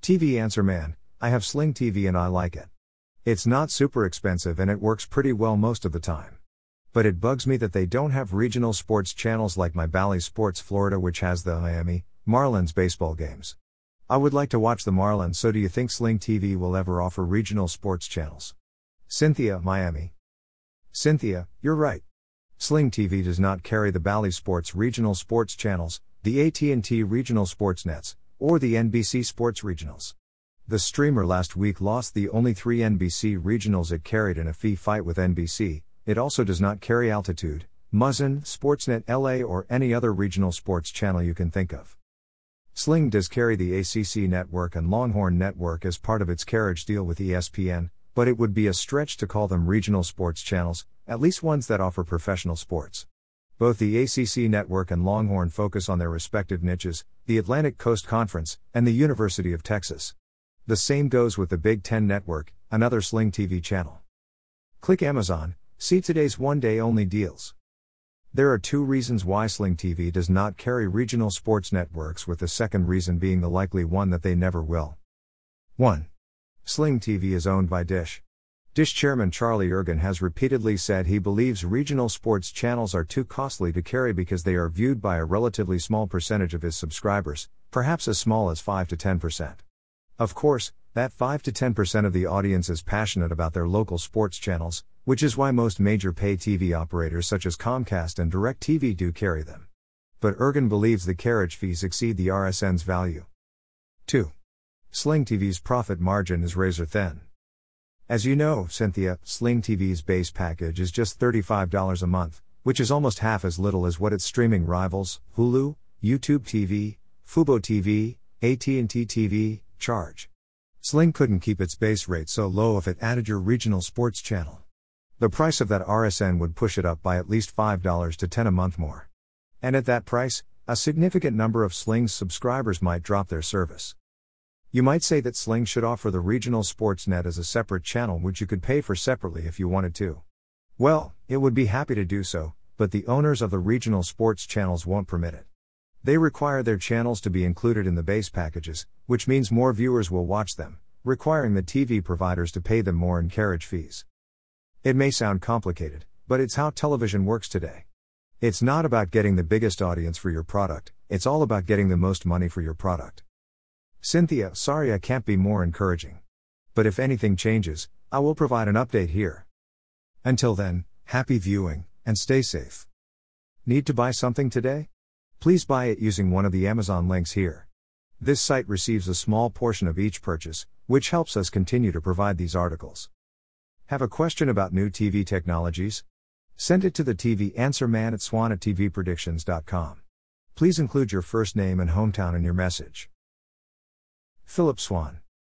TV Answer Man, I have Sling TV and I like it. It's not super expensive and it works pretty well most of the time. But it bugs me that they don't have regional sports channels like my Bally Sports Florida, which has the Miami Marlins baseball games. I would like to watch the Marlins, so do you think Sling TV will ever offer regional sports channels? Cynthia, Miami. Cynthia, you're right. Sling TV does not carry the Bally Sports regional sports channels, the AT&T regional sports nets, or the NBC sports regionals. The streamer last week lost the only 3 NBC regionals it carried in a fee fight with NBC. It also does not carry Altitude, MUZN, Sportsnet LA, or any other regional sports channel you can think of. Sling does carry the ACC network and Longhorn network as part of its carriage deal with ESPN, but it would be a stretch to call them regional sports channels, at least ones that offer professional sports. Both the ACC network and Longhorn focus on their respective niches, the Atlantic Coast Conference, and the University of Texas. The same goes with the Big Ten Network, another Sling TV channel. Click Amazon, see today's one-day-only deals. There are 2 reasons why Sling TV does not carry regional sports networks, with the second reason being the likely one that they never will. 1. Sling TV is owned by Dish. Dish chairman Charlie Ergen has repeatedly said he believes regional sports channels are too costly to carry because they are viewed by a relatively small percentage of his subscribers, perhaps as small as 5 to 10%. Of course, that 5 to 10% of the audience is passionate about their local sports channels, which is why most major pay TV operators such as Comcast and DirecTV do carry them. But Ergen believes the carriage fees exceed the RSN's value. 2. Sling TV's profit margin is razor thin. As you know, Cynthia, Sling TV's base package is just $35 a month, which is almost half as little as what its streaming rivals, Hulu, YouTube TV, Fubo TV, AT&T TV, charge. Sling couldn't keep its base rate so low if it added your regional sports channel. The price of that RSN would push it up by at least $5 to $10 a month more. And at that price, a significant number of Sling's subscribers might drop their service. You might say that Sling should offer the regional sports net as a separate channel which you could pay for separately if you wanted to. Well, it would be happy to do so, but the owners of the regional sports channels won't permit it. They require their channels to be included in the base packages, which means more viewers will watch them, requiring the TV providers to pay them more in carriage fees. It may sound complicated, but it's how television works today. It's not about getting the biggest audience for your product, it's all about getting the most money for your product. Cynthia, sorry I can't be more encouraging. But if anything changes, I will provide an update here. Until then, happy viewing, and stay safe. Need to buy something today? Please buy it using one of the Amazon links here. This site receives a small portion of each purchase, which helps us continue to provide these articles. Have a question about new TV technologies? Send it to the TV Answer Man at swan@tvpredictions.com. Please include your first name and hometown in your message. Philip Swan.